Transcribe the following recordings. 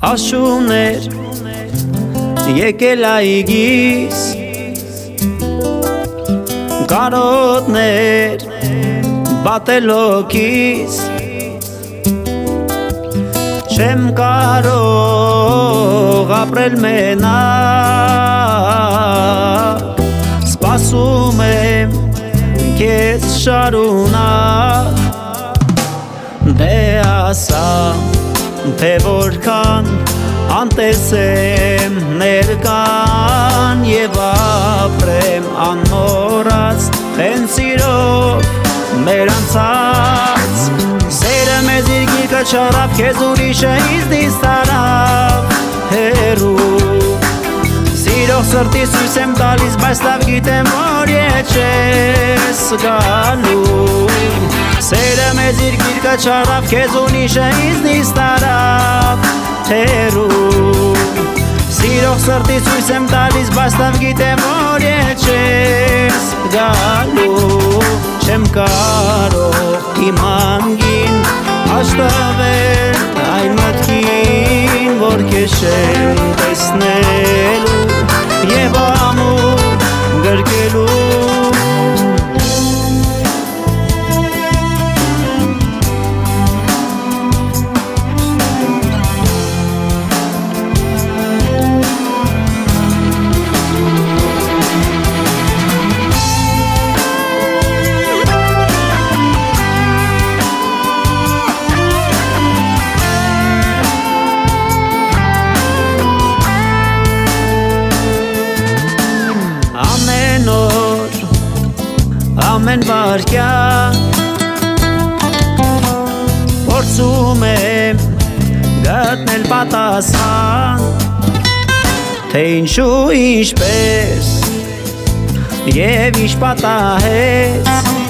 Աշուններ եկել այգիս, կարոտներ բատել հոգիս, չեմ կարող ապրել մենակ, սպասում եմ քեզ շարունակ, դե ասա թե որքան անտես եմ ներկան և ապրեմ անմոռաց հենց սիրով մեր անցած սերը մեզ իր գիրկը չարավ քեզ ուրիշը ինձնից տարավ հեռու սիրող սրտի սույս եմ տալիս բայց լավ գիտեմ որ ետ չես գալու սերը մեզ իր գիրկը չարավ քեզ ուրիշը ինձնից տարավ հեռու սիրող սրտի սույս եմ տալիս բայց լավ գիտեմ որ ետ չես գալու չեմ կարող իմ անգին հաշտվել այն մտքին որ քեզ չեմ տեսնելու և ամուր գրկելու ամեն վարկյան փորձում եմ գտնել պատասխան թե ինչու ինչպես և ինչ պատահեց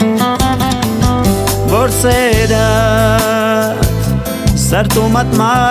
որ սերդ սրտումդ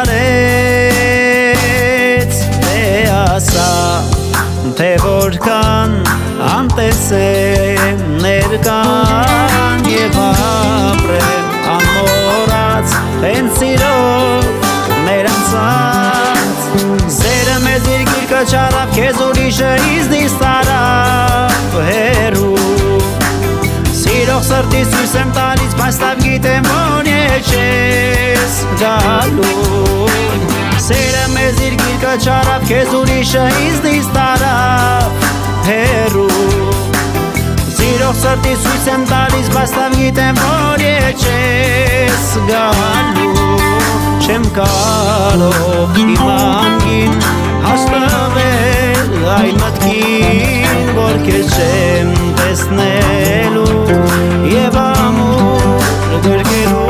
մարեց թե ասա թե որքան անտես եմ ներկան և ապրեմ անմոռաց հենց սիրով մեր անցած սերը մեզ իր գիրկը չարավ քեզ ուրիշը ինձնից տարավ հեռու սիրող սրտի սույս եմ տալիս բայց լավ գիտեմ որ ետ չես գալու սերը մեզ իր գիրկը չարավ քեզ ուրիշը ինձնից տարավ հեռու սիրող սրտի սույս եմ տալիս բայց լավ գիտեմ որ ետ չես գալու չեմ կարող իմ անգին հաշտվել այն մտքին որ քեզ չեմ տեսնելու և ամուր գրկելու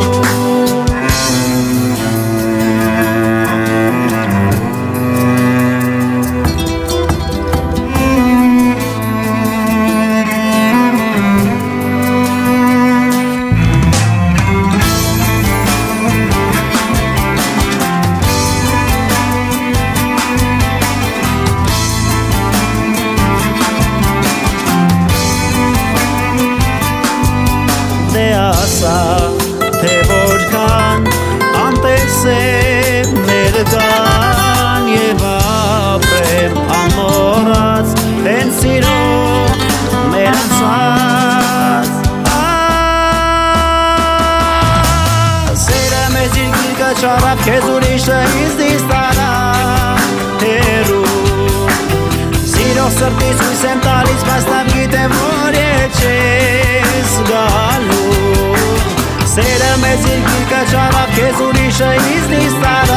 թե որքան անտես եմ ներկան և ապրեմ անմոռաց հենց սիրով մեր անցած սերը մեզ իր գիրկը չարավ քեզ ուրիշը ինձնից տարավ հեռու սիրող սրտի սույս եմ տալիս բայց լավ գիտեմ որ ետ չես գալու սերը մեզ իր գիրկը չարավ քեզ ուրիշը ինձնից տարավ